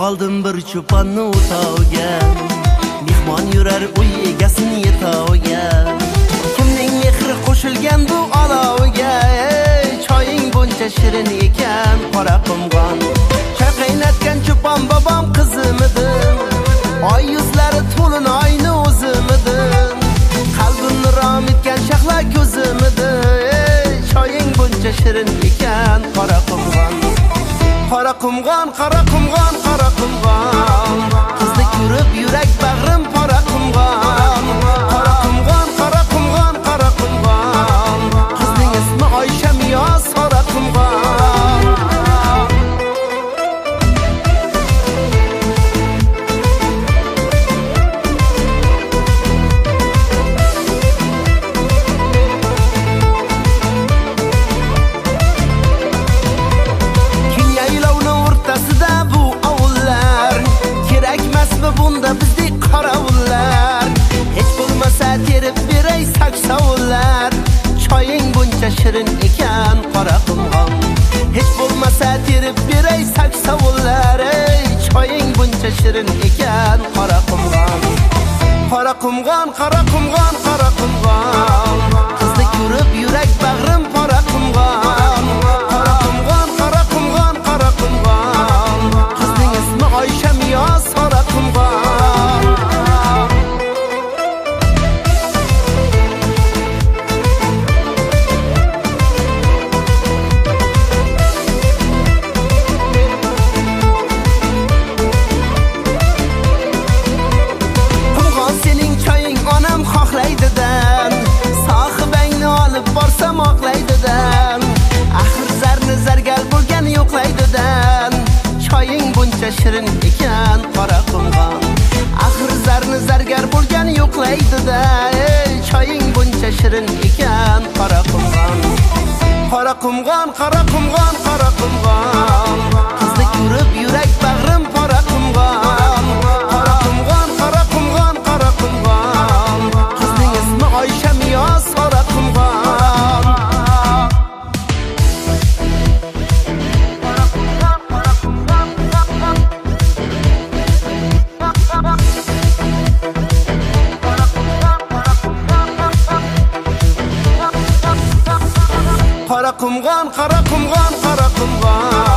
qoldim bir cho'ponni o'tovga. Mehmon yurar uy egasini yetavga. Kimning mehri qo'shilgan bu olovga? Choying buncha shirin ekan qora qumg'on. Choy qaynatgan cho'pon bobom qizimidim. Oy yuzlari to'lin oyni o'zimidim. Qalbimni rom etgan shahla ko'zimidim. Choying buncha shirin ekan qora qumg'on. Qora qumg'on, qora qumg'on, qora qumg'on. Qizni ko'rib yurak bag'rim qora qumg'on. Qora qumg'on, qora qumg'on, qora qumg'on. Qizning ismi Oysha Miyos qora qumg'on. Bunda bizdek qorovullar, hech bo'lmasa terib beray saksovullar. Choying buncha shirin ekan qora qumg'on. Hech bo'lmasa terib beray saksovullar. Choying buncha shirin ekan qora qumg'on. Qora qumg'on, qora qumg'on, qora qumg'on. Qizni ko'rib yurak bag'rim qora qumg'on. Qora qumg'on, qora qumg'on, qora qumg'on. Qizning ismi Oysha Miyos qora qumg'on. Qumg'on sening choying onam xohlaydidan. Sohibangni olib borsam oqlaydidan. Axir zarni zargar bo'lgan yo'qlaydidan. Choying buncha shirin ekan qora qumg'on. Axir zarni zargar bo'lgan yo'qlaydi-da. Choying buncha shirin ekan qora qumg'on. Qora qumg'on, qora qumg'on, qora qumg'on. Qizni ko'rib yurak bag'rim qora qumg'on. Qora qumg'on, qora qumg'on, qora qumg'on. Qizning ismi Oysha Miyos qora qumg'on. Qora qumg'on, qora qumg'on, qora qumg'on.